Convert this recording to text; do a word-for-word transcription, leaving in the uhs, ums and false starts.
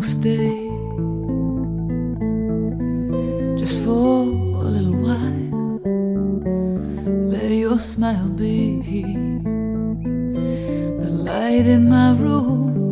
stay just for a little while. Let your smile be the light in my room.